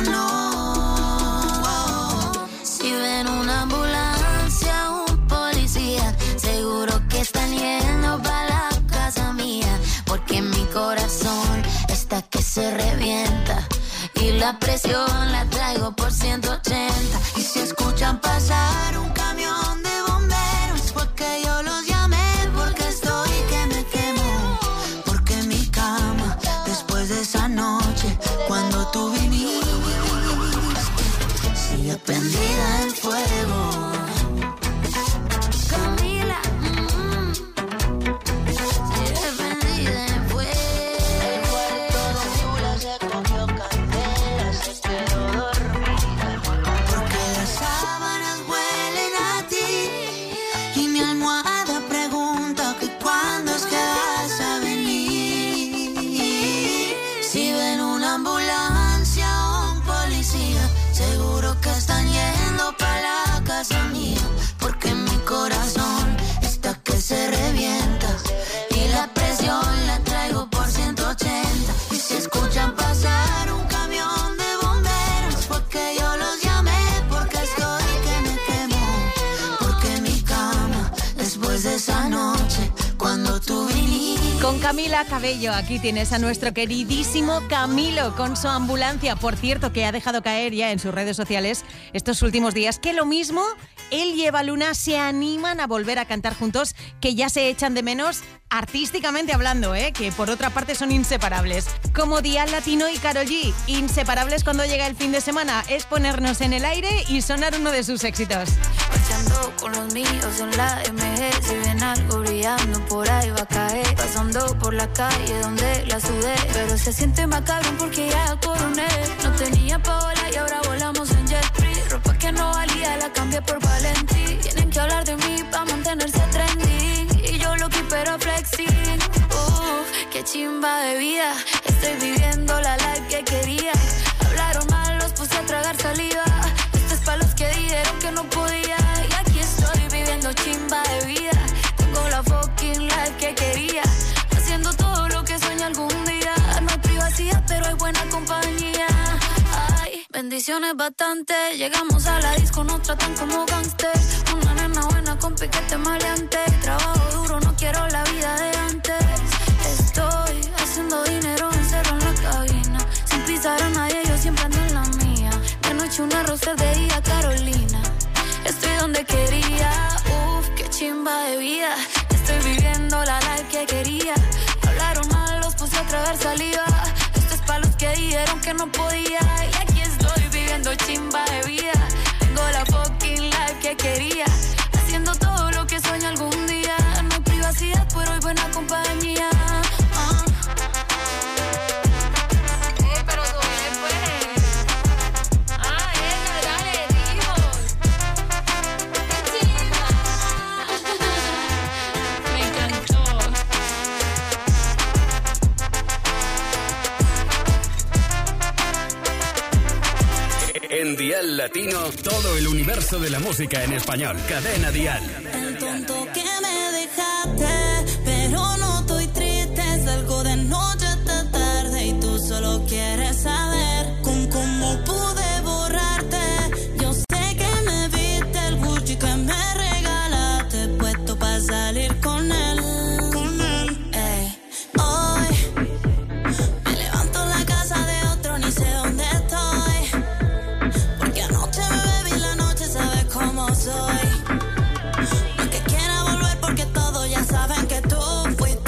no, si ven una ambulancia, un policía, seguro que están yendo para la casa mía. Porque mi corazón está que se revienta y la presión la traigo por 180. Y si escuchan pasar un camión de bomberos, fue que yo los llamé porque estoy que me quemo. Porque mi cama, después de esa noche, cuando tú viniste, sigue prendida en fuego. Camila, sigue prendida en fuego. El cuarto de Chula se cogió candela, se quedó dormida. Porque las sábanas huelen a ti y mi almohada pregunta que cuándo es que vas a venir. Si ven una ambulancia o un policía, Seguro que están yendo pa' la casa mía, porque mi corazón está que se revienta y la presión la traigo por 180. Y si escuchan pasar un camión de bomberos, porque yo los llamé, porque estoy que me quemo, porque mi cama después de esa noche cuando tú viniste. Con Camila Cabello, aquí tienes a nuestro queridísimo Camilo con su ambulancia. Por cierto, que ha dejado caer ya en sus redes sociales estos últimos días que lo mismo, él y Eva Luna se animan a volver a cantar juntos, que ya se echan de menos artísticamente hablando, que por otra parte son inseparables. Como Dial Latino y Karol G, inseparables cuando llega el fin de semana, es ponernos en el aire y sonar uno de sus éxitos. Marchando con los míos en la MG, si ven algo brillando por ahí va a caer. Pasando por la calle donde la sudé, pero se siente macabro porque ya coroné. No tenía pa' volar y ahora volamos en jet free. Ropa que no valía la cambié por Valentí. Tienen que hablar de mí pa' mantenerse trending, y yo lo que pero flexing. Qué chimba de vida, estoy viviendo la life que quería. Hablaron mal, los puse a tragar saliva. Esto es pa' los que dijeron que no podía. Y aquí estoy viviendo chimba de vida. Tengo la fucking life que quería, haciendo todo lo que sueño algún día. No hay privacidad, pero hay buena compañía. Ay, bendiciones bastante. Llegamos a la disco, nos tratan como gangster. Una nena buena con piquete maleante. Trabajo duro, no quiero la vida de antes. Estoy haciendo dinero, encerro en la cabina. Sin pisar a nadie, yo siempre ando en la mía. De noche una rosa, de día Carolina. Estoy donde quería, qué chimba de vida. Estoy viviendo la life que quería. Hablaron mal, los puse a tragar saliva. Esto es pa' los que dijeron que no podía. Y aquí estoy viviendo chimba de vida. Tengo la fucking life que quería, haciendo todo lo que sueño algún día. No hay privacidad, pero hay buena compañía. Pero duele, pues. Dale, digo. Me encantó. En Dial Latino, todo el universo de la música en español. Cadena Dial. El tonto que me dejaste, pero no estoy triste. Salgo de noche hasta tarde y tú solo quieres saber con cómo pude borrarte. Yo sé que me viste el Gucci que me regalaste, puesto para salir con él. Ey. Hoy me levanto en la casa de otro, ni sé dónde estoy, porque anoche me bebí la noche, sabes cómo soy. No que quiera volver porque todos ya saben que tú fuiste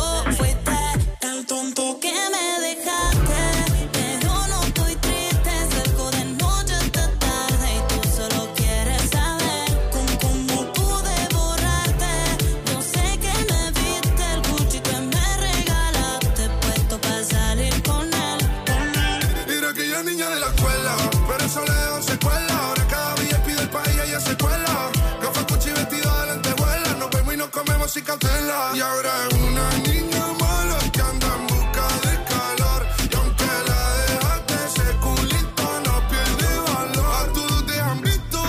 el tonto que me dejaste. Pero no estoy triste, salgo de noche hasta tarde y tú solo quieres saber con cómo pude borrarte. Yo sé que me viste el Gucci que me regalaste, puesto para salir con él. Mira aquella niña de la escuela, pero eso le dejó secuela. Ahora cada día pide el país y ella se cuela. Gafas, Gucci, vestido de lentejuela. Nos vemos y nos comemos sin cautela. Y ahora es una niña mala que anda en busca de calor. Y aunque la dejaste, ese culito no pierde valor. A todos te han visto.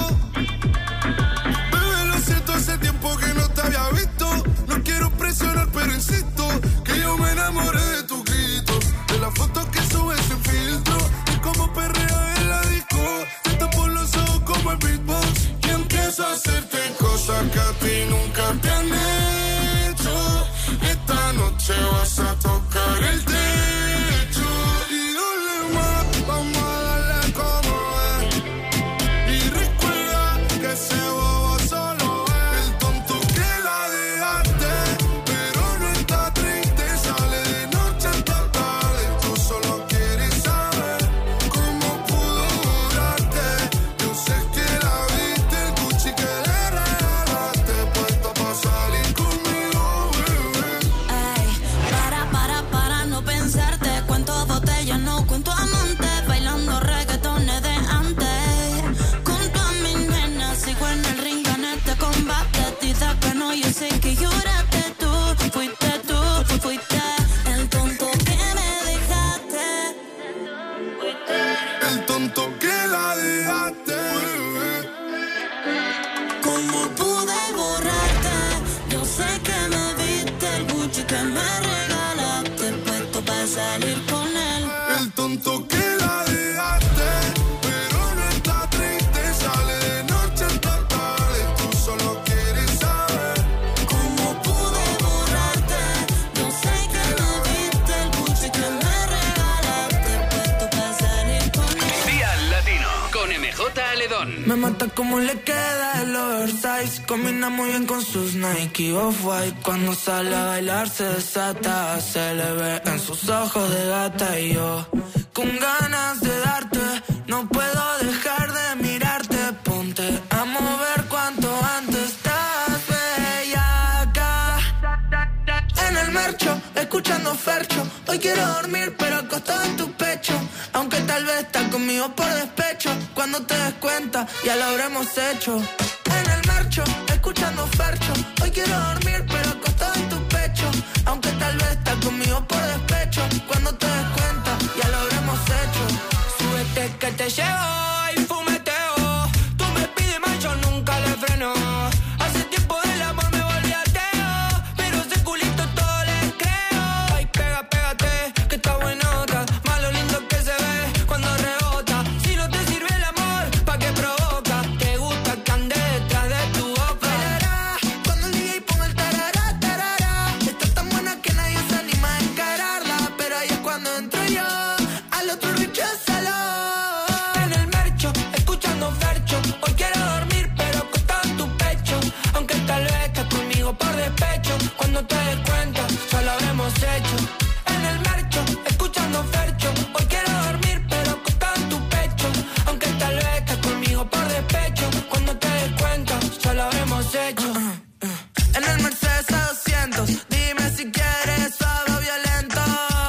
Bebé, lo siento, hace tiempo que no te había visto. No quiero presionar, pero insisto que yo me enamoré de tus gritos, de las fotos que subes sin filtro, y como perrea en la disco. Te tapo los ojos como el beatbox y empiezo a hacerte cosas que a ti nunca te han hecho. Esta noche vas a tocar el techo y dale más, vamos a darle como es. Y recuerda que ese bobo solo es el tonto que la dejaste, pero no está triste, sale de noche hasta tarde. Tú solo quieres saber cómo pudo durarte. Yo sé que la viste, el Gucci que le regalaste, puesto para salir conmigo, bebé. Ay, para J. Aledón. Me mata como le queda el oversize. Combina muy bien con sus Nike Off-White. Cuando sale a bailar se desata. Se le ve en sus ojos de gata. Y yo con ganas de darte, no puedo dejar de mirarte. Ponte a mover cuanto antes. Estás bella acá en el marcho, escuchando Fercho. Hoy quiero dormir pero acostado en tu pecho. Aunque tal vez estás conmigo por despecho. Cuando te des cuenta ya lo habremos hecho. En el marcho, escuchando Fercho. Hoy quiero dormir pero acostado en tu pecho. Aunque tal vez estás conmigo por despecho. Cuando te des cuenta ya lo habremos hecho. Súbete que te llevo y fumeteo. Tú me pides más, yo nunca le freno. Hace tiempo del amor me volví ateo, pero ese culito todo le creo. Ay, pégate, que está buenota. Más lo lindo que se ve cuando rebota. Si no te sirve el amor, ¿pa' qué provoca? Te gusta que ande detrás de tu boca. Tarará, cuando el DJ ponga el tarará, tarará. Está tan buena que nadie se anima a encararla. Pero ahí es cuando entro yo, al otro recházalo. En el marcho, escuchando Fercho. Hoy quiero dormir pero acostado en tu pecho. Aunque tal vez estás conmigo por despecho. Cuando te des cuenta, ya lo habremos hecho. En el marcho, escuchando Fercho. Hoy quiero dormir pero acostado en tu pecho. Aunque tal vez estás conmigo por despecho. Cuando te des cuenta, ya lo habremos hecho. En el Mercedes A200, dime si quieres suave o violento.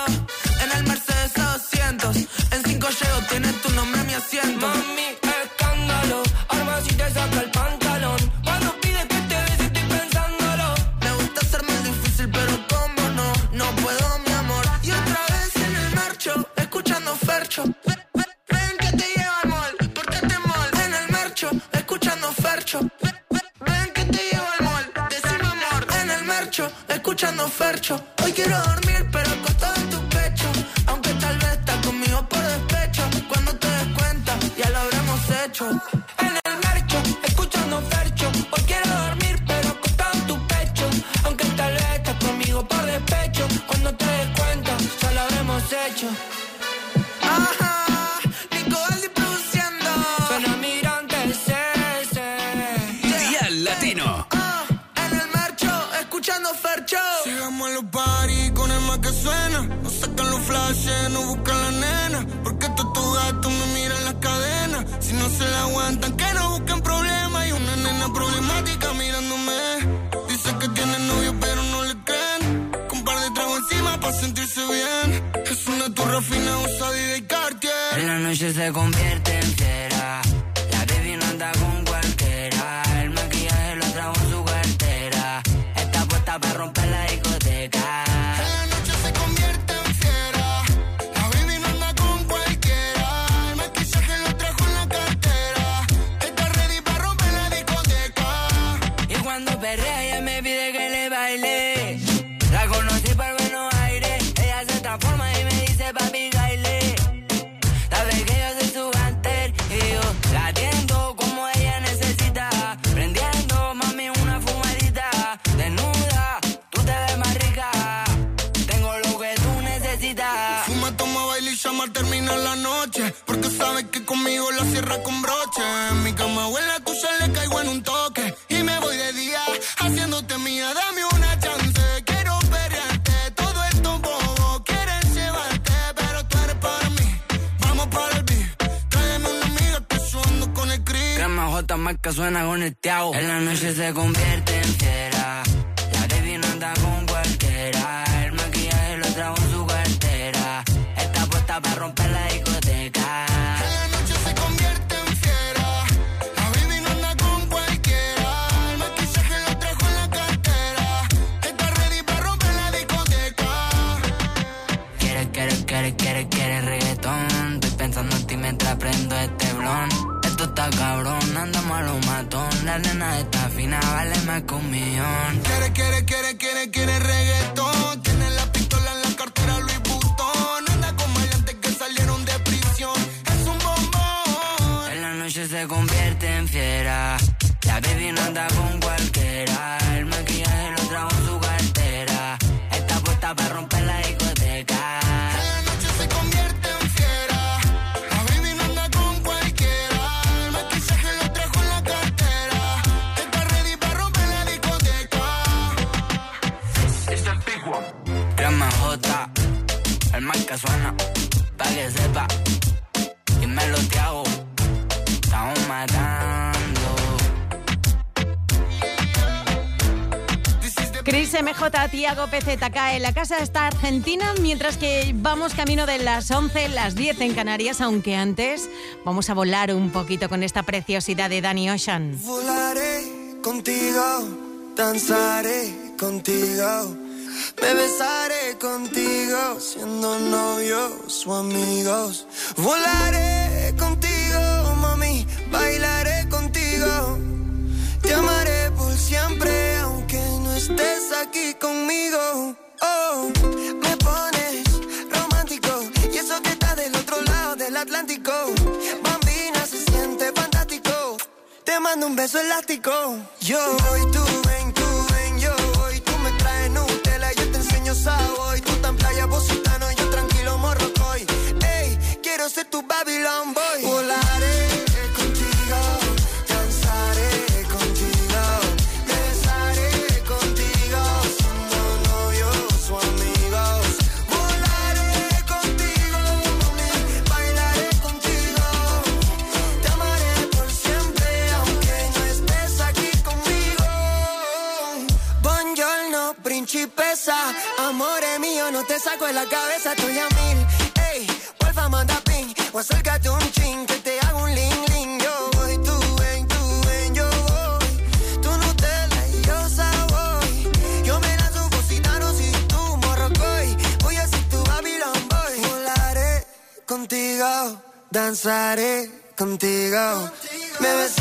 En el Mercedes A200, en 5 llego, tiene tu nombre mi asiento. Mami, escándalo, arma si te saca el pantalón. Cuando pides que te bese estoy pensándolo. Me gusta ser más difícil pero como no puedo mi amor. Y otra vez en el marcho, escuchando Fercho. Ven que te llevo al mall, pórtate mall. En el marcho, escuchando Fercho. Ven que te llevo al mall, decime amor. En el marcho, escuchando Fercho. Hoy quiero dormir pero acostado en tu pecho. Aunque tal vez estás conmigo por despecho. Cuando te des cuenta ya lo habremos hecho. En el marcho, escuchando Fercho. Hoy quiero dormir pero acostado en tu pecho. Aunque tal vez estás conmigo por despecho. Cuando te des cuenta ya lo habremos hecho. Ajá, Nico Valdi produciendo. Suena Mirante Dial Latino. En el marcho, escuchando Fercho. Sigamos en los party con el más que suena. No sacan los flashes, no buscan la nena. Porque tu gato me mira en las cadenas. Si no se la aguantan, que no busquen problemas. Hay una nena problemática mirándome. Dice que tiene novio pero no le creen. Con par de tragos encima pa' sentirse bien. Es una turra fina, usa y Cartier. En la noche se convierte en fiera. La baby no anda con cualquiera. El maquillaje lo trajo en su cartera. Está puesta para romper la discoteca. En la noche se convierte en fiera. La baby no anda con cualquiera. El maquillaje lo trajo en la cartera. Está ready para romper la discoteca. Y cuando perrea ella me pide que le baile. La conocí por Buenos Aires. Ella se transforma y me dice papi baile. Sabe que yo soy su gánster y yo la atiendo como ella necesita. Prendiendo mami una fumadita. Desnuda, tú te ves más rica. Tengo lo que tú necesitas. Fuma, toma, baila y llama al terminar la noche. Porque sabes que conmigo la cierra con broche. En mi cama o en la tuya le caigo en un toque. Y me voy de día haciéndote mía. Dame una chance, quiero perrearte. Todo esto bobo quieren llevarte. Pero tú eres para mí, vamos para el beat. Tráeme una amiga que yo ando con el Cris. Crema J marca suena con el Tiago. En la noche se convierte en fiera. La baby no anda con cualquiera. El maquillaje lo trajo en su cartera. Está puesta para romper la discoteca. En la noche se convierte en fiera. La baby no anda con cualquiera. El maquillaje lo trajo en la cartera. Está ready para romper la discoteca. Quiere reggaetón. Estoy pensando en ti mientras prendo este blon. Esto está cabrón, andamos a lo matón. La nena está fina, vale más que $1 millón. Quiere reggaetón. Tiene la pistola en la cartera Louis Vuitton. Anda con maleantes que salieron de prisión. Es un bombón. En la noche se convierte en fiera. La baby no anda con cualquiera. El maquillaje lo trajo en su cartera. Está puesta para romper la discoteca. En la noche se convierte en fiera. La baby no anda con cualquiera. El que suena, pa' que sepa. Dímelo, Thiago, estamos matando. Chris MJ, Thiago PZK. En la casa está Argentina, mientras que vamos camino de las 11, las 10 en Canarias, aunque antes vamos a volar un poquito con esta preciosidad de Danny Ocean. Volaré contigo, danzaré contigo, me besaré contigo, siendo novios o amigos. Volaré contigo, mami, bailaré contigo, te amaré por siempre, aunque no estés aquí conmigo. Oh, me pones romántico, y eso que está del otro lado del Atlántico. Bambina, se siente fantástico, te mando un beso elástico. Yo voy, tú ven, yo voy, tú me traes Nutella, yo te enseño Savoy. Tú tan playa, vos gitano, yo tranquilo morrocoy. Ey, quiero ser tu Babylon boy. Volaré contigo, danzaré contigo, me besaré contigo, siendo novios o amigos. Volaré contigo, mami, bailaré contigo, te amaré por siempre, aunque no estés aquí conmigo. Buongiorno, principesa, amore mío, no te saco de la cabeza, estoy a mil. Ey, porfa, manda ping, o acércate un chin, que te hago un ling ling. Yo voy, tú ven, yo voy, tú Nutella y yo Savoy. Yo me lanzo un gitano si tú morrocoy, voy a ser tu Babylon boy. Volaré contigo, danzaré contigo, me besaré